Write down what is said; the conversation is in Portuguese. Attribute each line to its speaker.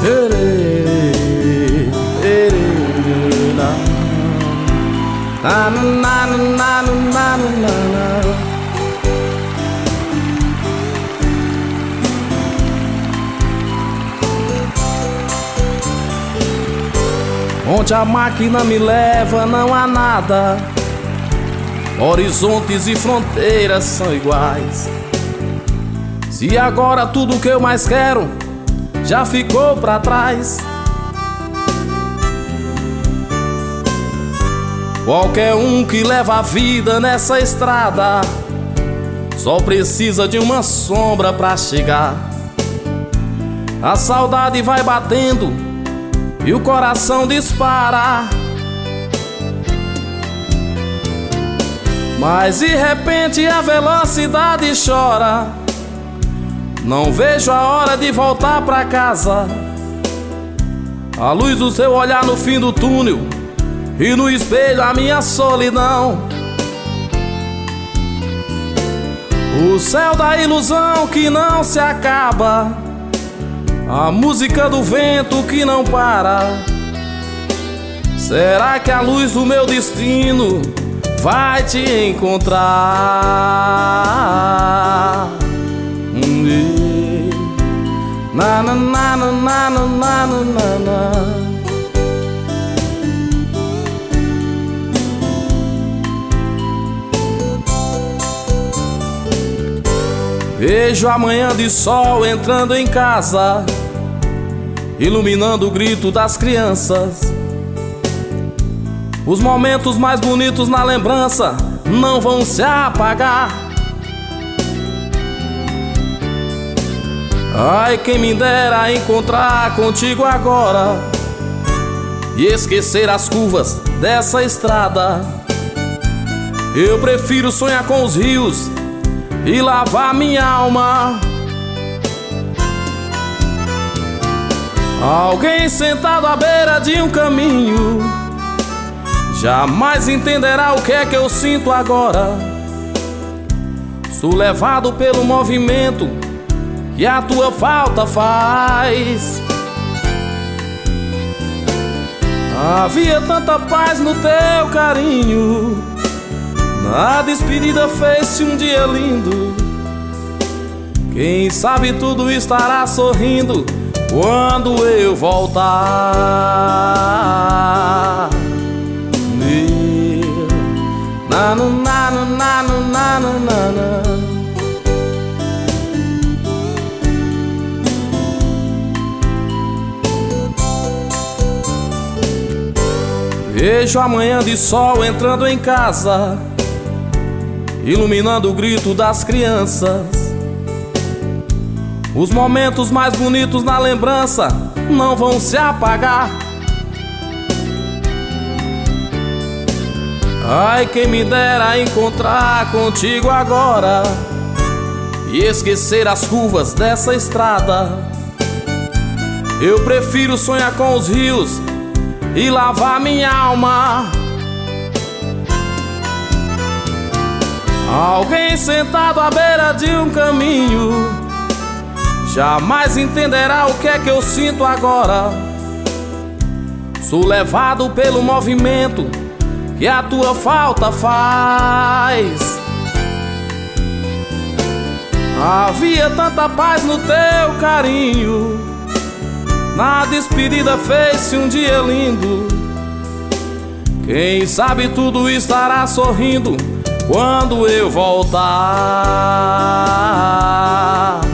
Speaker 1: Onde a máquina me leva não há nada, horizontes e fronteiras são iguais. Se agora tudo que eu mais quero já ficou pra trás, qualquer um que leva a vida nessa estrada só precisa de uma sombra pra chegar. A saudade vai batendo e o coração dispara, mas de repente a velocidade chora. Não vejo a hora de voltar pra casa, a luz do seu olhar no fim do túnel e no espelho a minha solidão. O céu da ilusão que não se acaba, a música do vento que não para. Será que a luz do meu destino vai te encontrar? Na na na na na na na na na. Vejo a manhã de sol entrando em casa, iluminando o grito das crianças. Os momentos mais bonitos na lembrança não vão se apagar. Ai, quem me dera encontrar contigo agora e esquecer as curvas dessa estrada. Eu prefiro sonhar com os rios e lavar minha alma. Alguém sentado à beira de um caminho jamais entenderá o que é que eu sinto agora. Sou levado pelo movimento que a tua falta faz. Havia tanta paz no teu carinho, na despedida fez-se um dia lindo. Quem sabe tudo estará sorrindo quando eu voltar. Na na na na na na na na. Vejo a manhã de sol entrando em casa, iluminando o grito das crianças. Os momentos mais bonitos na lembrança não vão se apagar. Ai, quem me dera encontrar contigo agora e esquecer as curvas dessa estrada. Eu prefiro sonhar com os rios e lavar minha alma. Alguém sentado à beira de um caminho jamais entenderá o que é que eu sinto agora. Sou levado pelo movimento que a tua falta faz. Havia tanta paz no teu carinho, na despedida fez-se um dia lindo. Quem sabe tudo estará sorrindo quando eu voltar.